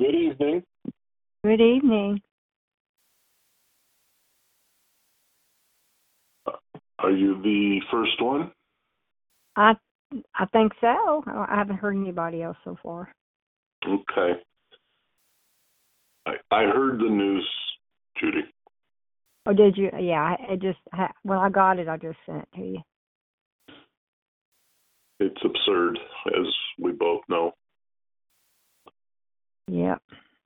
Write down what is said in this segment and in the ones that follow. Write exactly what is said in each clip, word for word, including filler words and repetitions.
Good evening. Good evening. Are you the first one? I I think so. I haven't heard anybody else so far. Okay. I, I heard the news, Judy. Oh, did you? Yeah, I, I just when I got it, I just sent it to you. It's absurd, as we both know. Yep.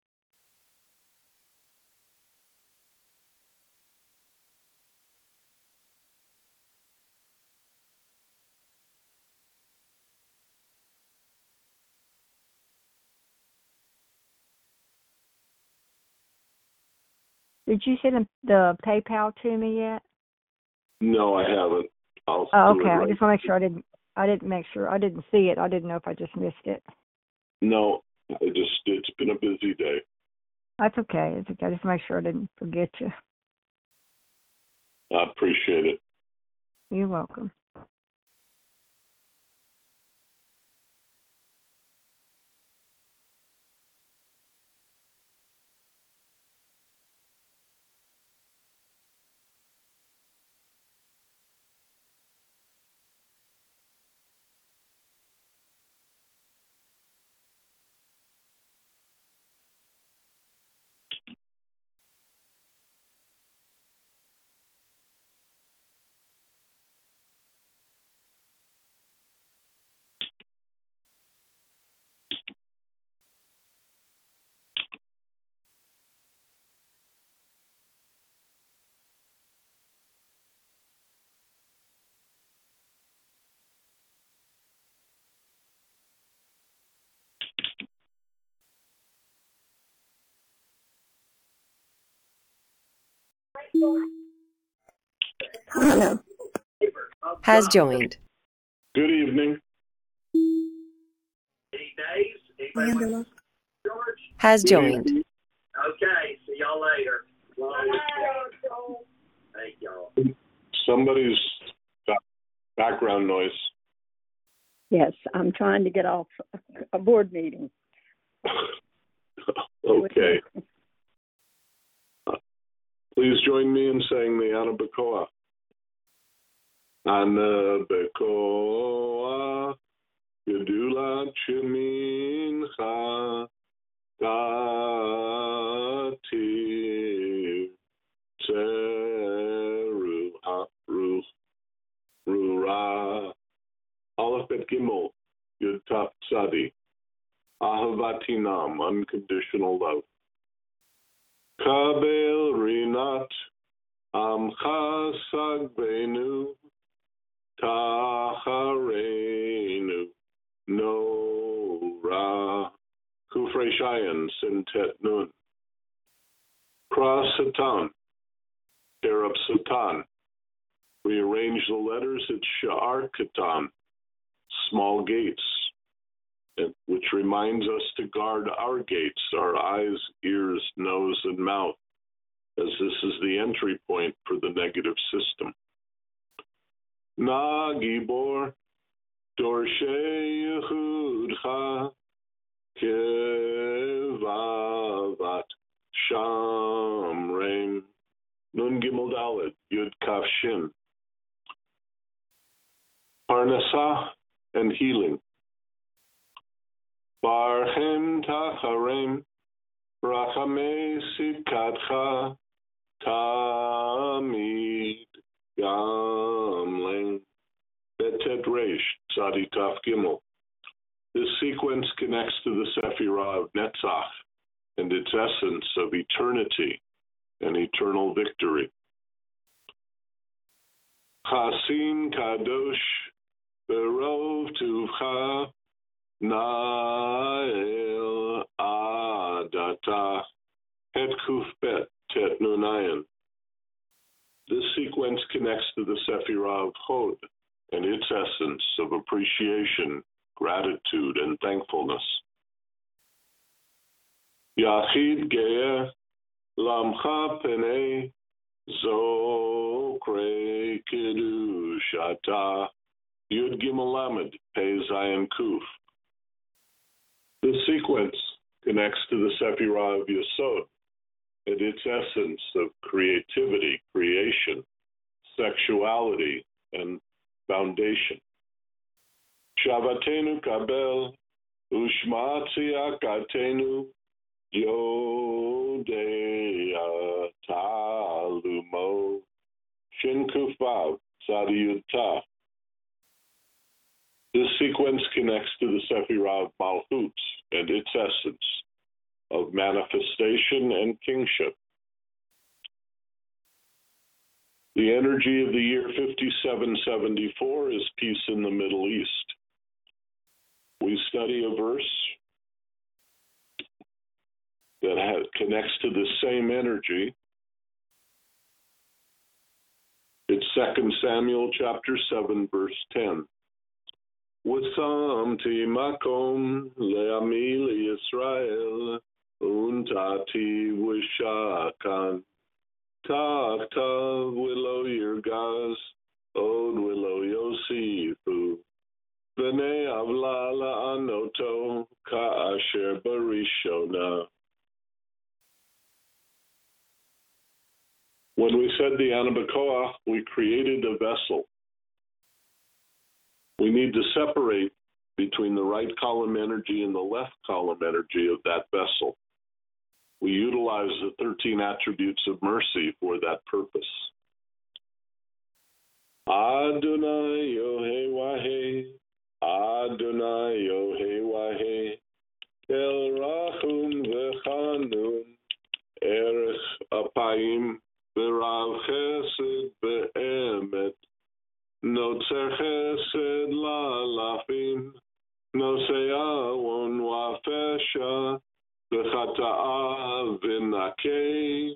Did you send the PayPal to me yet? No, I haven't. I'll Oh, do okay. it right. I just want to make sure I didn't. I didn't make sure I didn't see it. I didn't know if I just missed it. No, I just it's been a busy day. That's okay. It's okay. I just make sure I didn't forget you. I appreciate it. You're welcome. Hello. Has joined. Good evening. Angela. Has joined. Okay, see y'all later. Thank y'all. Somebody's got background noise. Yes, I'm trying to get off a board meeting. Okay. Please join me in saying the Anabacoa. Anabacoa, Gedula Chimincha, Dati, Teru, Ru, Rura, Aleph Bet Gimel, Yud Taf Tzadi, Ahavatinam, unconditional love. Kabel Rinat, Amcha Sagbenu, Taharenu, Nora, Kufrei Shayan, Sintet Nun, Cross Satan, Kerub Satan. Rearrange the letters at Sha'ar Katan, small gates, which reminds us to guard our gates, our eyes, ears, nose, and mouth, as this is the entry point for the negative system. Na Gibor, Dorshe Yehudcha, Kevavat, Shamrem, Nun Gimel Dalet, Yud Kaf Shin. Parnasah and healing. Barhem Tacharem, Rachame Sikatcha, Tamid Gamleng, Betet Reish, Tzadi Taf Gimel. This sequence connects to the Sephirah of Netzach and its essence of eternity and eternal victory. Chasin Kadosh, Berov Tuvcha, Nael Adata, Het Kuf Bet, Tet Nunayan. This sequence connects to the Sephirah of Hod and its essence of appreciation, gratitude, and thankfulness. Yachid Ge'eh, Lamcha Penei, Zokre Kiddush Ata, Yud Gimel Lamed, Pei Zayin Kuf. This sequence connects to the Sephirah of Yesod and its essence of creativity, creation, sexuality, and foundation. Shavatenu kabel, ushma tziyakatenu, yodea talumo, shinkufav tzadiyutah. This sequence connects to the Sephirah of Malchut and its essence of manifestation and kingship. The energy of the year fifty-seven seventy-four is peace in the Middle East. We study a verse that has, connects to the same energy. It's Second Samuel chapter seven, verse ten. Wasamti makom le'ami Yisrael untati wishakan tav tav willow yirgaz od willow yosifu v'nei avla la'anoto ka'asher barishona. When we said the Anabakoah, we created a vessel. We need to separate between the right column energy and the left column energy of that vessel. We utilize the thirteen attributes of mercy for that purpose. Adonai Yohei Wahe, Adonai Yohei Wahe, El Rachum V'Chanun, Erech Apayim, V'Rav Chesed Be'emet, Notzer Chesed La'alafim, Nosea Won Wafesha, V'Chata'a V'Nakei.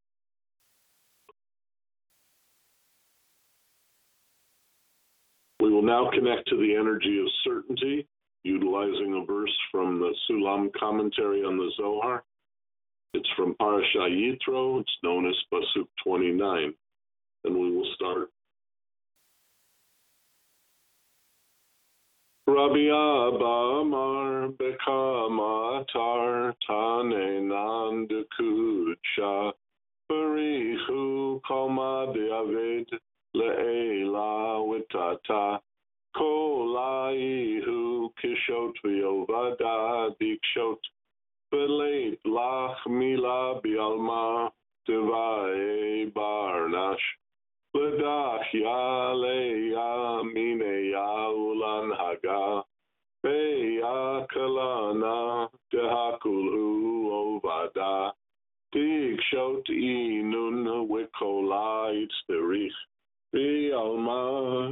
We will now connect to the energy of certainty, utilizing a verse from the Sulam commentary on the Zohar. It's from Parashah Yitro. It's known as Pasuk twenty-nine. And we will start. Rabbi Abba Amar Bekama Atar Tanenan Dekudsha Barichu Koma De'aved Le'ela Witata Kolaihu Kishot V'Yovada Dikshot V'Leit Lach Mila Bialma Devae Barnash L'dach ya leya mine ya ulan haga beya kalana dehakulhu ovada dikshot inun wikola itzterich bialma.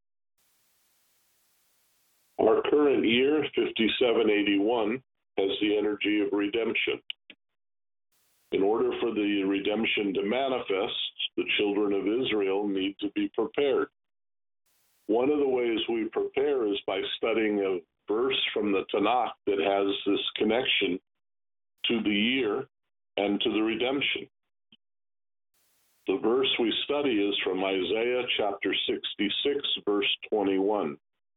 Our current year, fifty-seven eighty-one, has the energy of redemption. In order for the redemption to manifest, the children of Israel need to be prepared. One of the ways we prepare is by studying a verse from the Tanakh that has this connection to the year and to the redemption. The verse we study is from Isaiah chapter sixty-six, verse twenty-one.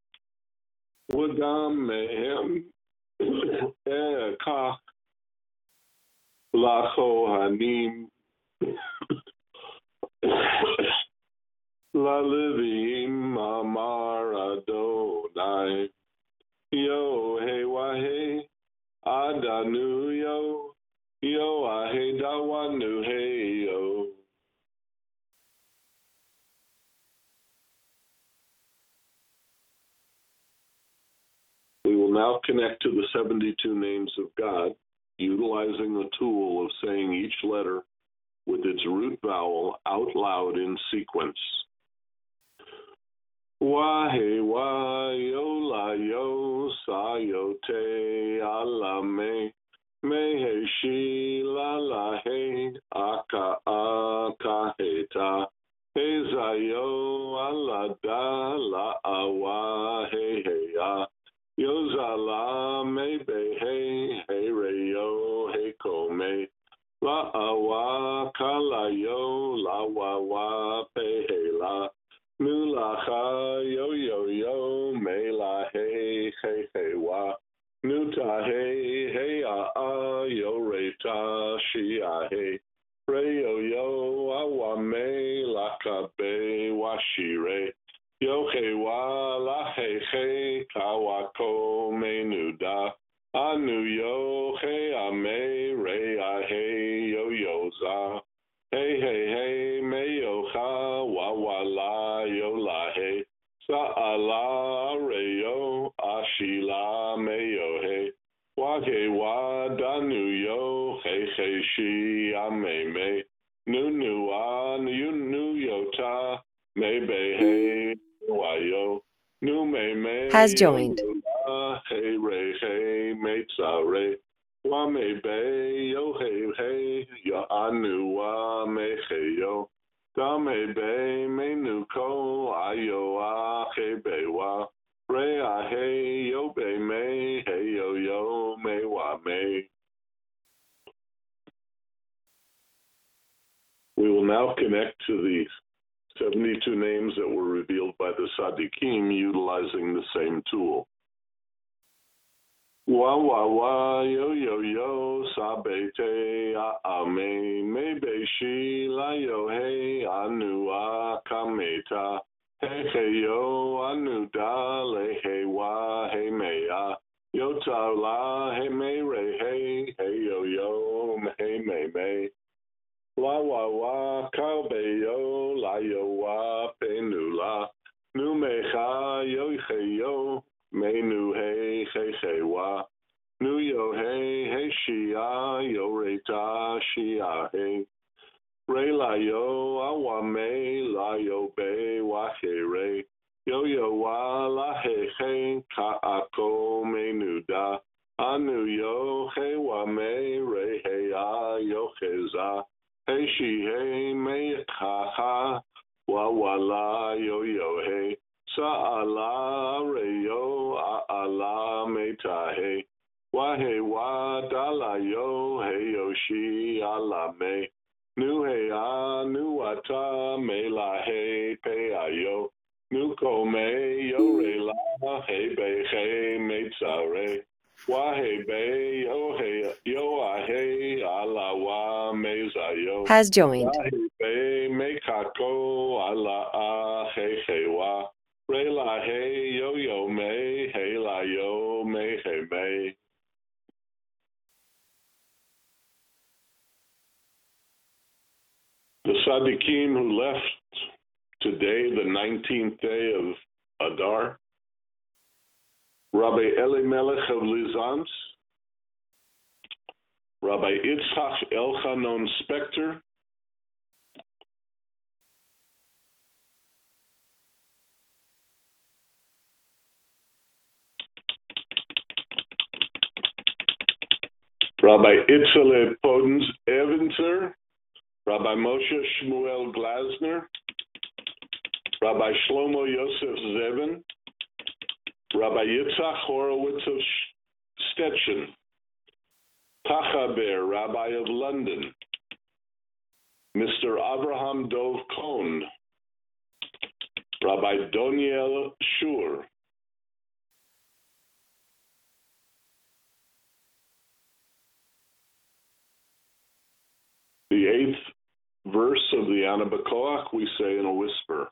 W'gam mehem ekach Lachohanim Lalivim Amar Adonai Yo He Wahe Adanu Yo Yo Ahe Dawanu He Yo. We will now connect to the seventy-two names of God, utilizing the tool of saying each letter with its root vowel out loud in sequence. Wahe wa yo la yo sa yo te ala me me he shi la la he aka aka he ta he za yo ala da la awa he he ya. Yozala me be he he re yo he ko me la awa kala yo la wa wa pe he la nu la ha yo yo yo me la he he he wa nu ta he he a a ta shiahe. Reo yo awame lakabe washire. Yohe wa lahehe kawako menuda. Anu yo he ame re ahe yo yoza. Hey hey hey me yo ha wa wa la yo la he. Sa'ala re yo ashila me yo he. Wa he wa danu yo he he shi ame me. Nu nu a nu nu yo ta me be he wa yo. Nu me me Has joined. Hey re hey me tsa re wa me be yo hey hey yo anu wa me hey yo da me be me nu ko ayo a hey be wa re a hey yo be me hey yo yo me wa me. We will now connect to the seventy-two names that were revealed by the Sadiqim utilizing the same tool. Wa wa wa yo yo yo sabete a ame me be shi la yo hey anu a kameta hey hey yo anu da le hey wa hey me a yo ta la hey me re hey hey yo yo hey me me la wa wa ka be yo la yo wa pe nu la nu me ha yo hey yo me nu hey hey hey wa nu yo hey hey shia yo re ta shia hey re la yo awa me la yo be wa he re yo yo wa la he he ka ako me nu da anu yo he wa me re he a yo he za hey she hey me ha ha wa wa la yo yo hey sa ala re yo a ala me ta hey wa hey wa da la yo hey yo she ala me nu hey a nu ata me la hey pe a yo nu ko me yo re la hey be hey me tsa re wa hey be yo hey yo a hey ala wa me za yo Has joined. wa hey be me kako ala a hey hey wa re la hey yo yo me hey la yo me hey me. The Sadiqim who left today, the nineteenth day of Adar, Rabbi Elimelech of Lizansk, Rabbi Itzhak Elchanon Spector, Rabbi Itzele Podens Evenzer, Rabbi Moshe Shmuel Glasner, Rabbi Shlomo Yosef Zevin, Rabbi Yitzhak Horowitz of Stettin, Tachaber, Rabbi of London, Mister Abraham Dov Kohn, Rabbi Doniel Shur, the eighth verse of the Ana B'Koach we say in a whisper.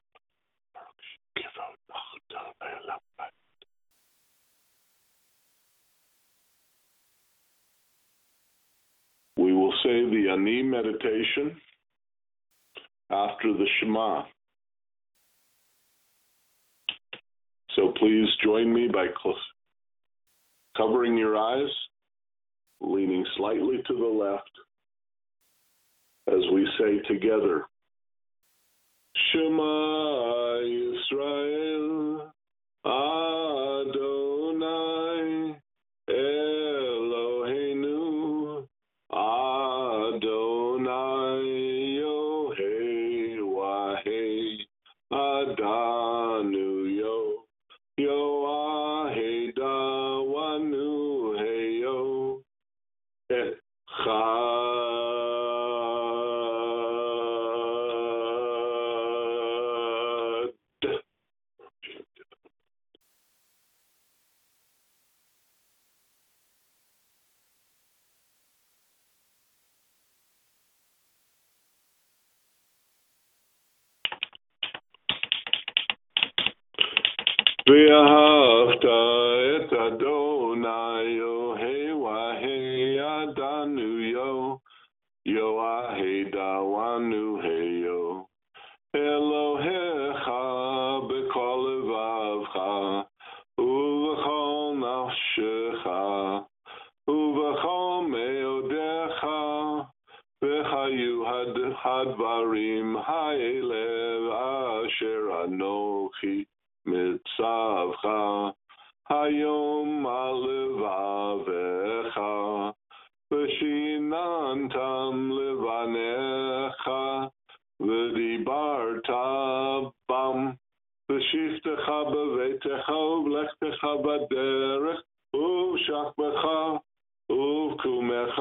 We will say the Ani meditation after the Shema. So please join me by cl- covering your eyes, leaning slightly to the left, as we say together, Shema Yisrael, Adonai, Eloheinu, Adonai, Yohei Wahei, Adanu Yo, Yoahei Dawanu Heyo, Echad. ואהבת את אדוני יוהי והי ידענו יו יוהי דענו היו אלוהיך בכל לבבך ובכל נפשך ובכל מאודיך וחיו הדברים האלה אשר אנוכי מצווך היום על לבביך ושיננתם לבניך ודיברת בם בשבתך בביתך ובלכתך בדרך ובשכבך ובקומך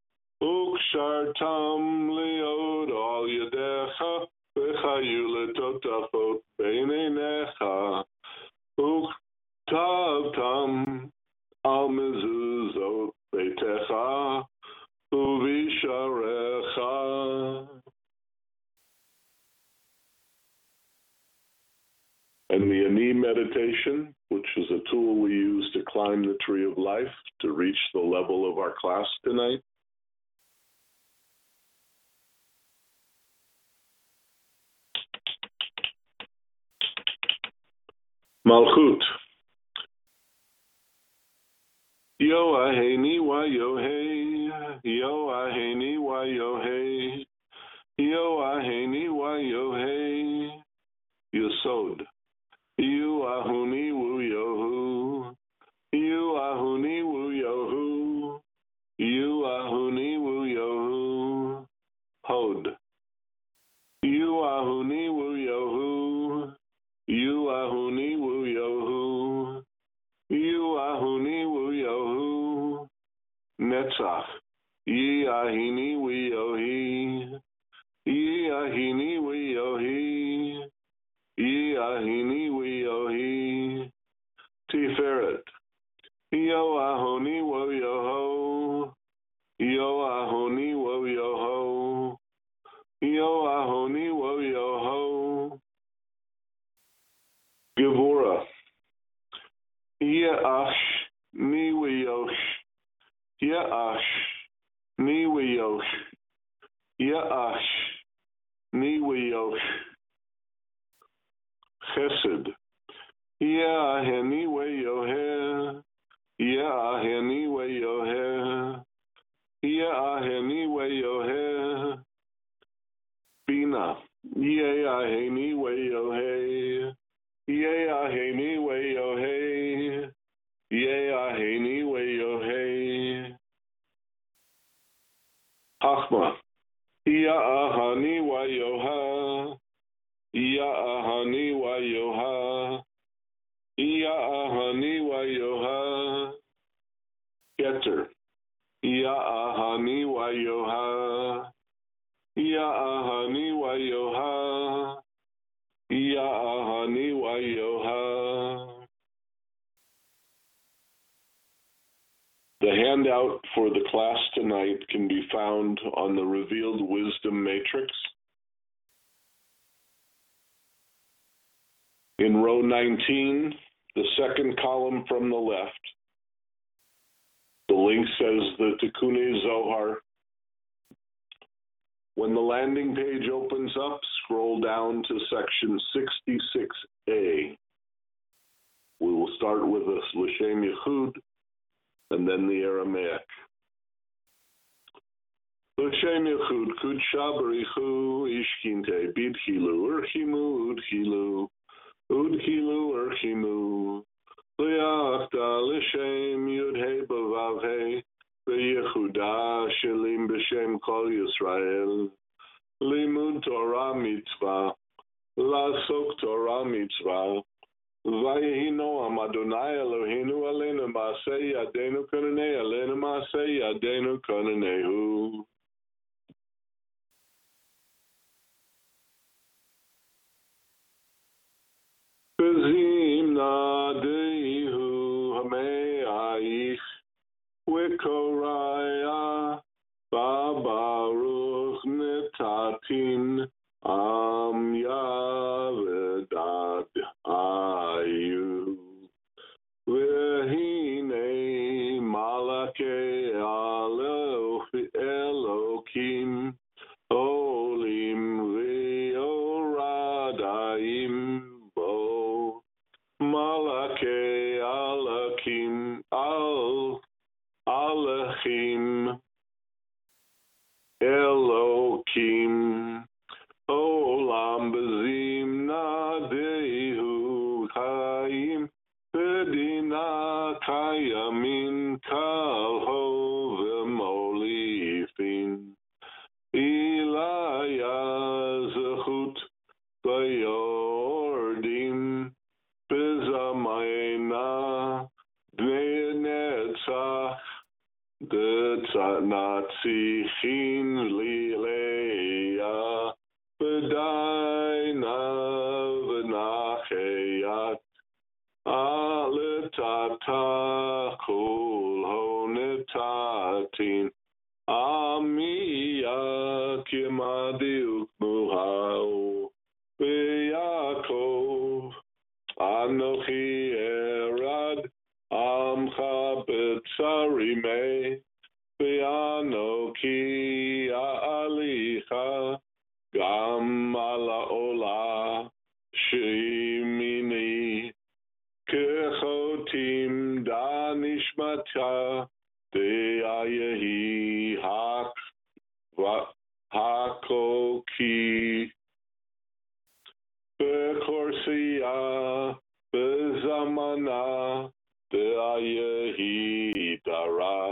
וקשרתם להיות על ידיך וחיו לטוטפות בין עיניך וכתבתם על מזוזות ביתך ובשעריך. And the Ani meditation, which is a tool we use to climb the tree of life to reach the level of our class tonight. Malchut. Yo aheni wa yo hey, yo aheni wa yo hey, yo aheni wa yo hey, Yesod. You ahuni wu yohu, you ahuni wu yohu, you ahuni wu yohu, Hod. You ahuni wu yohu, you ahuni wu yohu, you ahuni wu yohu, Netzach. Ye ahini wu yohi, ye ahini wu yohi, ye ahini wu yohi, Tiferet. Yo ahoni wo yoho, yo ahoni wo yoho, yo ahoni wo yoho, Gevura. Ye'ash ni wiyosh, ye'ash ni wiyosh, ye'ash ni wiyosh, Chesed. Ye'aheni weyoher, ye'aheni weyoher, ye'aheni weyoher, Bina. Ye'aheni weyoher, ye'aheni weyoher, ye'aheni weyoher, Chachma. Ye'ahani weyoher, ye'ahani weyoher, ye'ahani weyoher, Keter. Ye'ahani weyoher, ye'ahani weyoher, ye'ahani weyoher. The handout for the class tonight can be found on the Revealed Wisdom Matrix. In row nineteen, the second column from the left, the link says the Tikkun Zohar. When the landing page opens up, scroll down to section sixty-six A. We will start with the L'Shem Yichud and then the Aramaic. L'Shem Yichud, Kudsha B'richu, Ishkinte, Bidchilu, Urchimu, Udchilu, Udchilu, Urchimu, Liachta, L'Shem Yud-Hei B'Vav-Hei, V'Yehuda Shelim B'Shem Kol Yisrael, Limud Torah Mitzvah, Lasok Torah Mitzvah, Vayehi Noam Adonai Eloheinu Aleinu Maaseh Yadeinu Konanei Aleinu Maaseh Yadeinu Konanehu. Bezim Nadehu Hame'aich Wekoraya Babaruch Netatin Am Yavedad Ayu. natzichin lileya v'daina v'nacheyat aletata kol honetatin amiya kimadiuk muhau v'yakov anochi erad amcha b'tsarimei v'anoki a'alicha gam ala ola shimini kechotim danishmata de'ayehi hak hakoki bekorsiya bezamana de'ayehi dara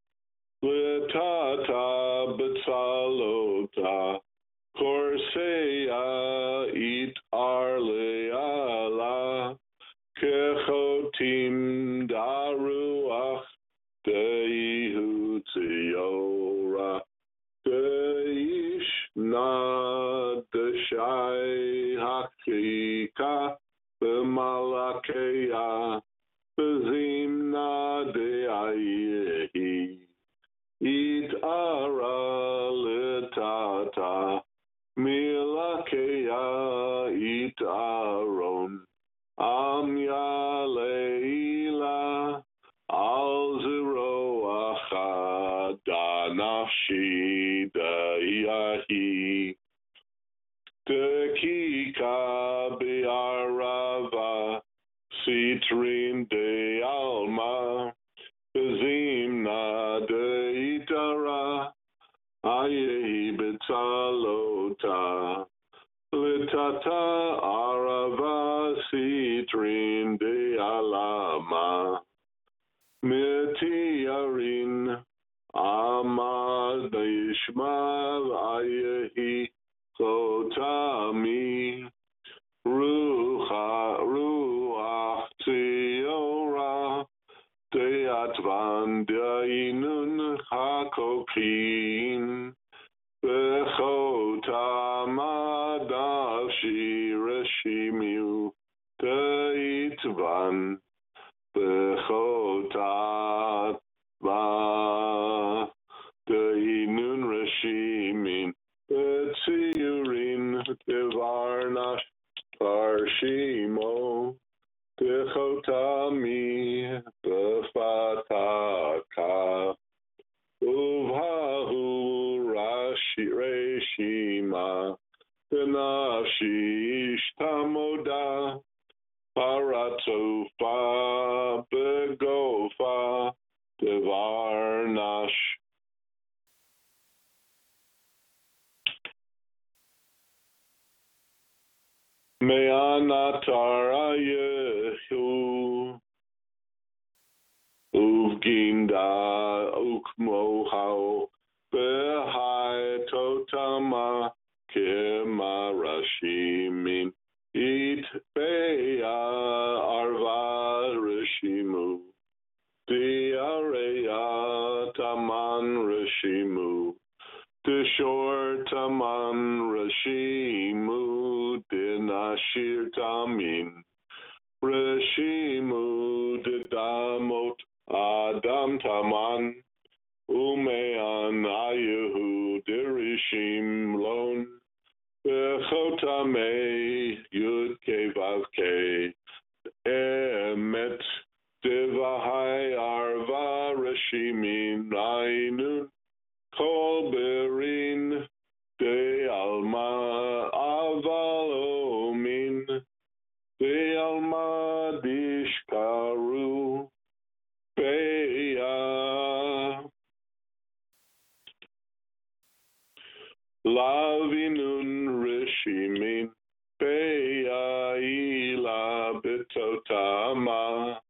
letata betzalota korseya it arleala kechotim daruach deihu tziora deish na deshai hakika b'malakeya b'zimna de'ayehi it ara letata milakeya it aron amya leila al zeroacha danafshi dayahi dekika be'arava sitrin de alma bezimna deitara ayehi betzalota letata arava sitrin de alama metiarin amad ishmael ayehi chotami rucha ruach tziora de'atvan de'inun hakokin bechotamadashi reshimiu de'itvan bechotat va de'inun reshimin be'tziurin devarnash parshimo dechotami befataka uvhahu rashi reshima benafshi ishtamoda paratofa begofa devarnash. Me'anatar ayehu uvginda ukmohao behai totama kemarashimin it beya arva reshimu diareya taman reshimu deshor taman reshimu dinashir tamin reshimu dedamot adam taman umean ayehu derishim lon bechotame yud kevav ke emet devahai arva reshimin ainun kol berin de alma avalomin de alma dishkaru beya lavinun reshimin beya ila betotama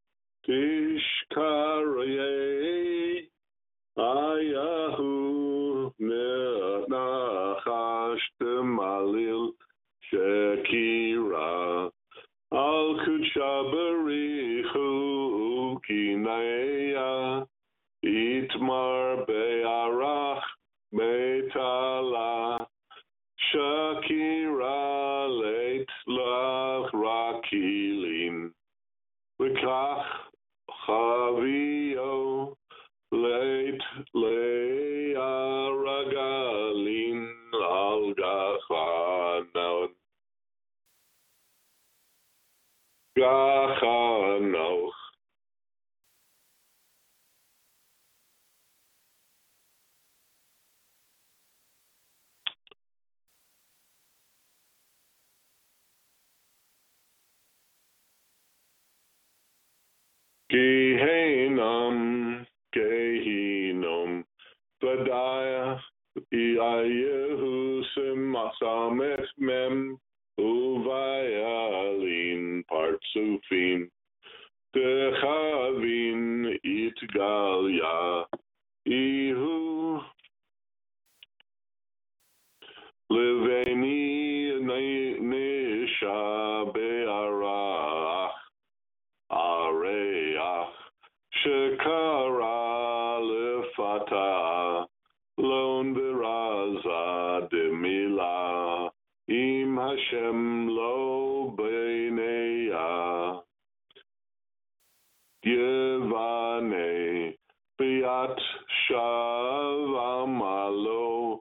tishkarye ayahu ne'nachash demalil shekira al kucha berichu kineya itmar be'ara Beitala Shakira leit lach rakilin V'kach chavio leit le'a ragalin al gachanon gachanoch Gehinnom, Gehinnom, Vadaya, Iayehu Simasamech Mem, Uvayalin, Partsufin, Dechavin, Itgalya, Ihu, Liveni, Nisha, Be'arach, Areach, Shekara lefata lon beraza demila im Hashem lo beineya Yevane biat shavamalo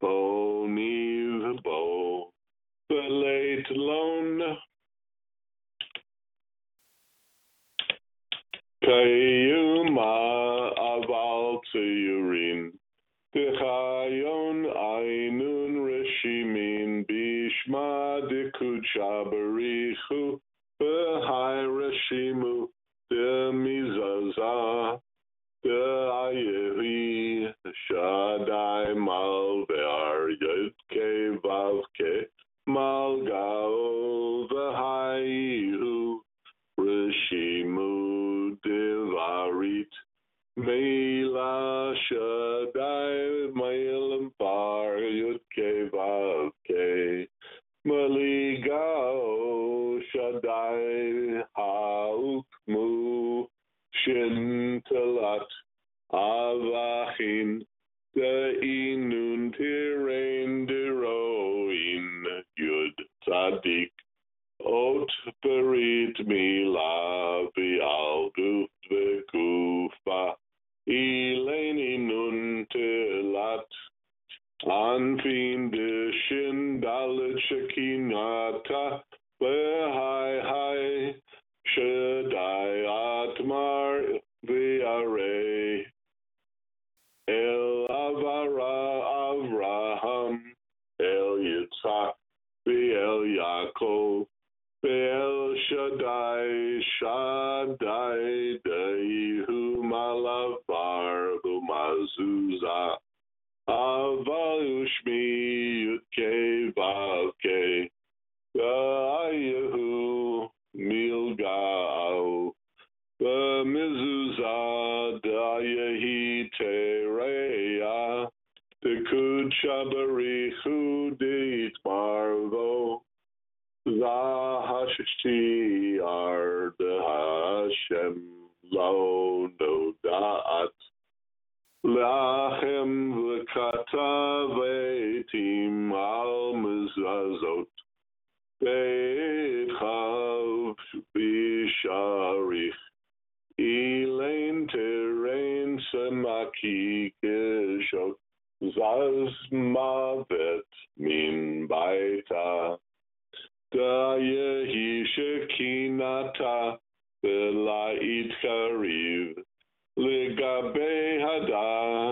boniv bo belait lon Kayuma aval tsiyurin Techayon ainun reshimin bishma dekucha barichu behai reshimu demizaza de'ayeri shadai mal ve'ar yodke vavke mal gao v'hayihu reshimu devarit Meila Shaddai Mailam Par Yudke Vavke Maligao Shaddai Haukmu Shintalat Avachin Deinun Tirain Deroin Yud Tzadik Ot Berit Mila Bial Guf Vekufa Eleni nun telat Anfin de shin dalet shekinata Behai hai Shaddai atmar V'arei El Avara Avraham El Yitzhak V'el Yaakov Be'el Shaddai, Shaddai, Dehu Malavar, Bumazuza, Avalushmi, Yutke, Vavke, Ayahu, Milgao, Bemizuza, Dayahi, Tereya, Tekud Shabarichu, Dit Marvo, Zahashti Ard Hashem Lo No Da'at Lachem V'katavetim Al Mizazot Beitchav Bisharich Elaine Terrain Semaki Geshot Zaz Mavet Min Baita Dayehi Shekinata Belait Kariv Ligabe Hada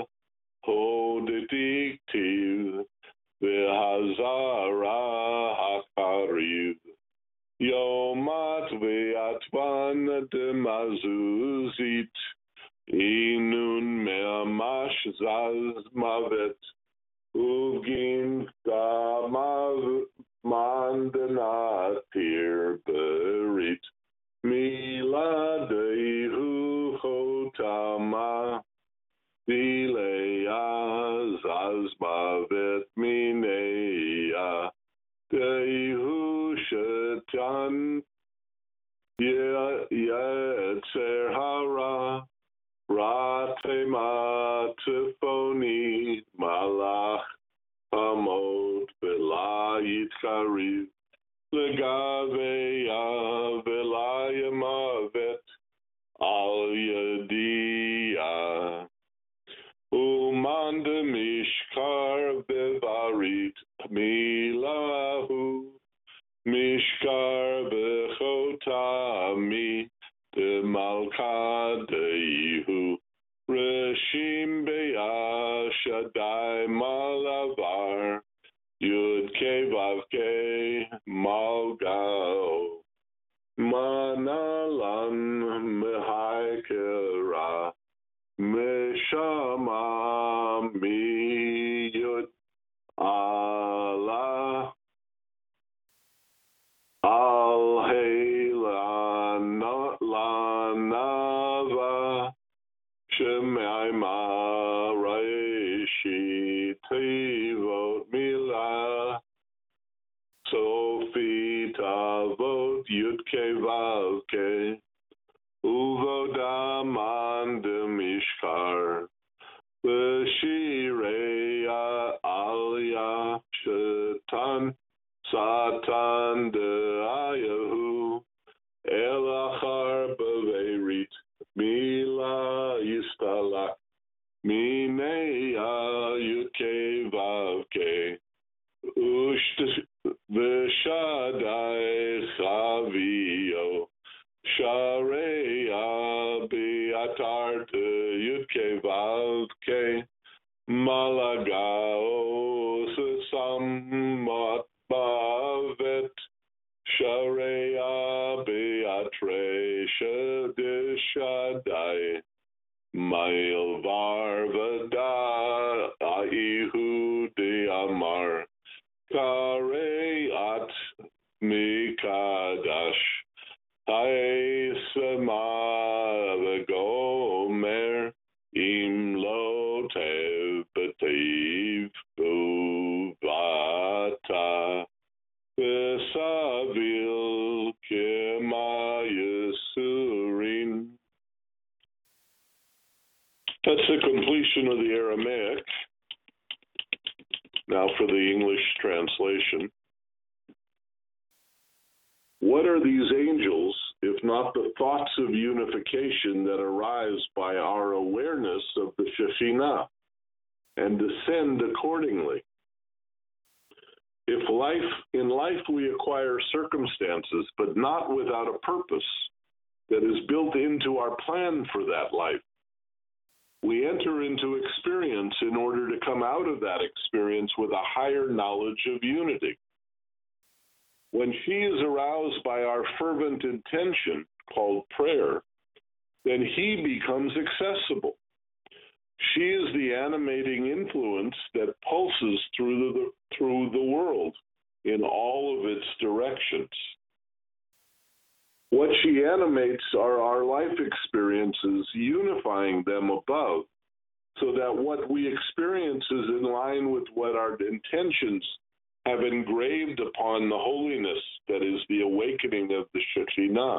Hodediktiv Vehazara Hakariv Yomat Veatvan Demazuzit Inun Meamash Zaz Mavet Ugin Damav Mandanatir Berit Miladehu Chotama Dileya Zazmavet Mineya Dehu Shetan Yetzer Hara Ratema Tifoni Malach Kariv, Legaveya Velayamavet Al Yadia, Umanda Mishkar Bevarit Milahu, Mishkar Bechotami de Malkadehu, Reshim Beya Shaddai Malavar, Yud Ke Vav Ke Malgao, Manalan Mehaikera, Meshama Miyud Allah, Al Heilana Lanava, Shemaima Raishi Tevot Mila, Sofi Tavot Yudke Valke, Uvodam Mishkar, Veshireya Alya Shatan, Satan de Ayahu, Elachar Beverit, Mila Yistala, Mineya Yudke Vavke, Usht Veshadai Chavio, Shareya Beatarte Yudke Vavke, Malagao Sasamot Bavet, Shareya Beatre Shadishadai, Mail Varvada Aihu de Amar, Kareat Mikadash, Haisema Gomer, Im Lotev Betiv Buvata, Vesavil Kemayasurin. That's the completion of the Aramaic. Now for the English translation. What are these angels, if not the thoughts of unification that arise by our awareness of the Shekhinah and descend accordingly? If life, in life we acquire circumstances, but not without a purpose that is built into our plan for that life, we enter into experience in order to come out of that experience with a higher knowledge of unity. When she is aroused by our fervent intention, called prayer, then he becomes accessible. She is the animating influence that pulses through the, through the world in all of its directions. What she animates are our life experiences, unifying them above, so that what we experience is in line with what our intentions have engraved upon the holiness that is the awakening of the Shekhinah.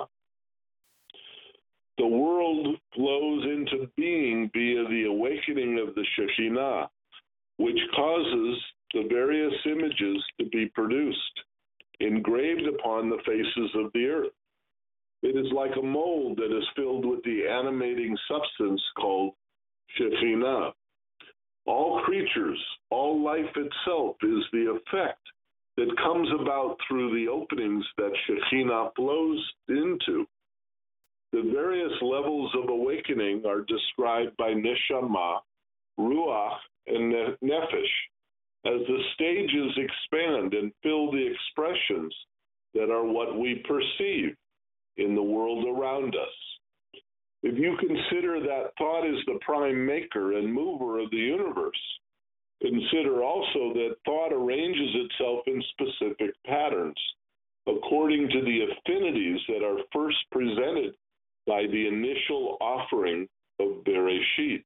The world flows into being via the awakening of the Shekhinah, which causes the various images to be produced, engraved upon the faces of the earth. It is like a mold that is filled with the animating substance called Shekhinah. All creatures, all life itself is the effect that comes about through the openings that Shekhinah flows into. The various levels of awakening are described by Neshama, Ruach, and Nefesh as the stages expand and fill the expressions that are what we perceive in the world around us. If you consider that thought is the prime maker and mover of the universe, consider also that thought arranges itself in specific patterns according to the affinities that are first presented by the initial offering of Bereshit.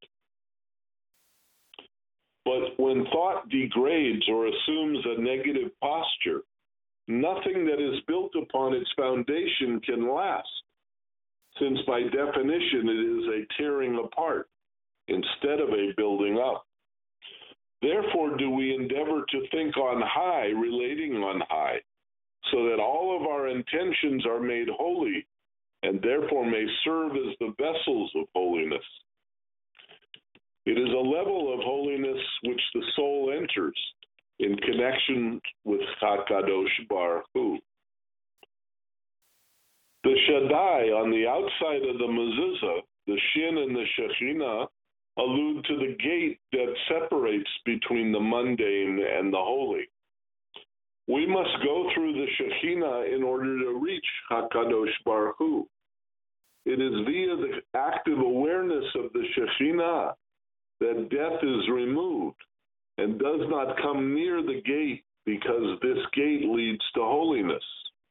But when thought degrades or assumes a negative posture, nothing that is built upon its foundation can last, since by definition it is a tearing apart instead of a building up. Therefore do we endeavor to think on high, relating on high, so that all of our intentions are made holy, and therefore may serve as the vessels of holiness. It is a level of holiness which the soul enters in connection with HaKadosh Baruch Hu. The Shaddai on the outside of the mezuzah, the Shin and the Shekhinah, allude to the gate that separates between the mundane and the holy. We must go through the Shekhinah in order to reach HaKadosh Baruch Hu. It is via the active awareness of the Shekhinah that death is removed and does not come near the gate, because this gate leads to holiness.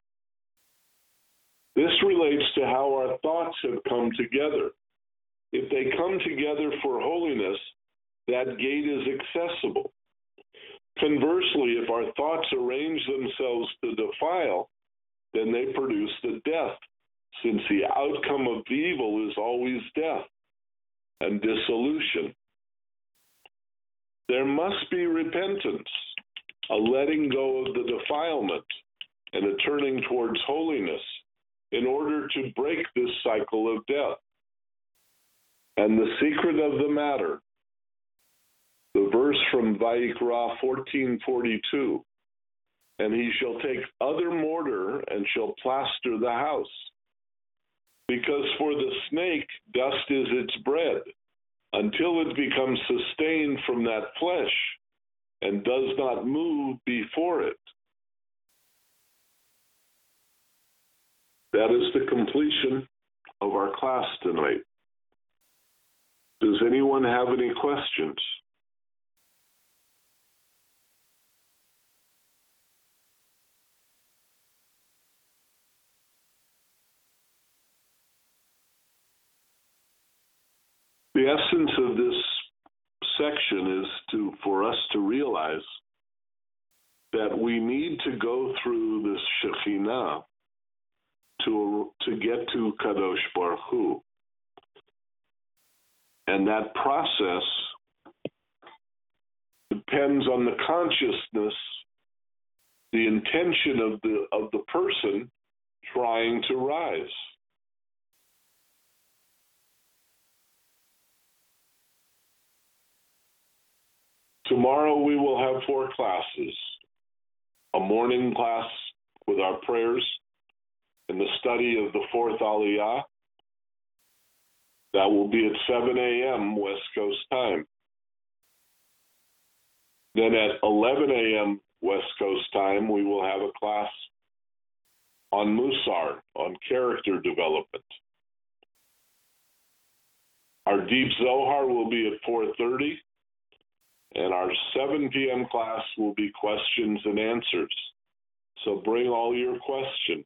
This relates to how our thoughts have come together. If they come together for holiness, that gate is accessible. Conversely, if our thoughts arrange themselves to defile, then they produce the death, since the outcome of evil is always death and dissolution. There must be repentance, a letting go of the defilement, and a turning towards holiness in order to break this cycle of death. And the secret of the matter, the verse from Vayikra fourteen forty-two, and he shall take other mortar and shall plaster the house. Because for the snake, dust is its bread, until it becomes sustained from that flesh and does not move before it. That is the completion of our class tonight. Does anyone have any questions? The essence of this section is to for us to realize that we need to go through this Shekhinah to, to get to Kadosh Baruch Hu. And that process depends on the consciousness, the intention of the of the person trying to rise. Tomorrow we will have four classes. A morning class with our prayers and the study of the fourth Aliyah. That will be at seven a.m. West Coast time. Then at eleven a.m. West Coast time, we will have a class on Musar, on character development. Our Deep Zohar will be at four thirty, and our seven p.m. class will be questions and answers. So bring all your questions.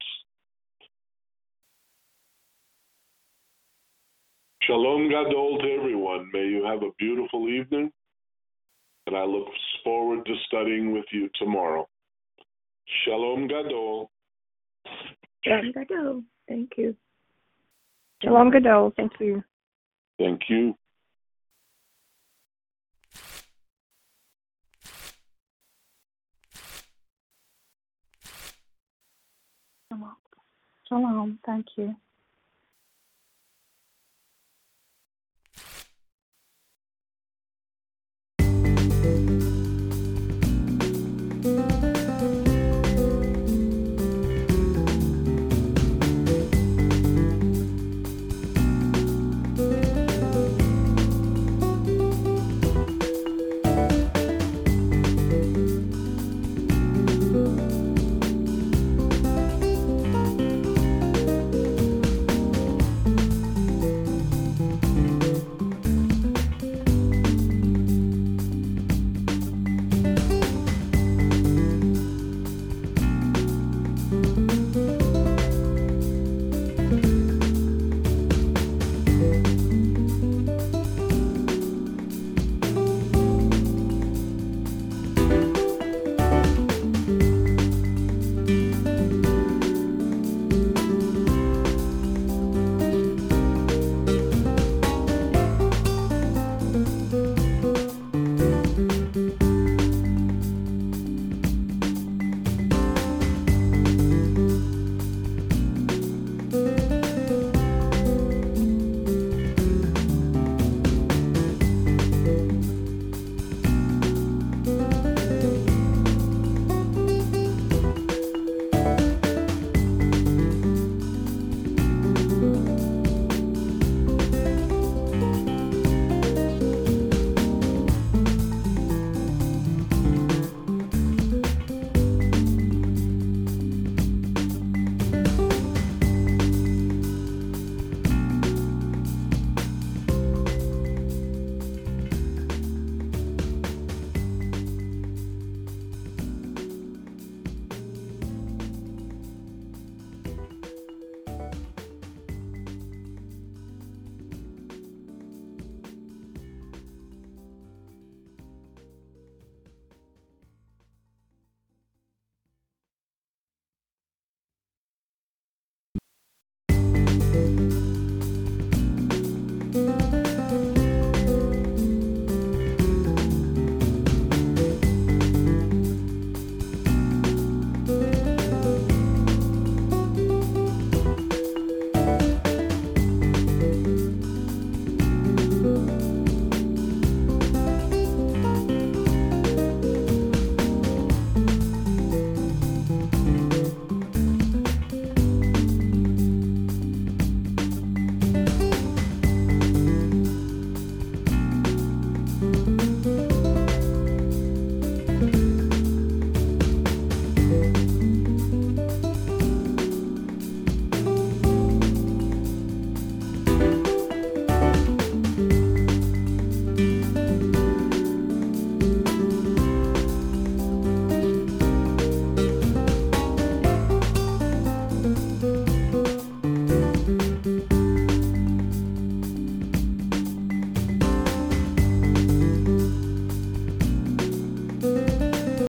Shalom Gadol to everyone. May you have a beautiful evening, and I look forward to studying with you tomorrow. Shalom Gadol. Shalom Gadol. Thank you. Shalom Gadol. Thank you. Thank you. Shalom. Thank you.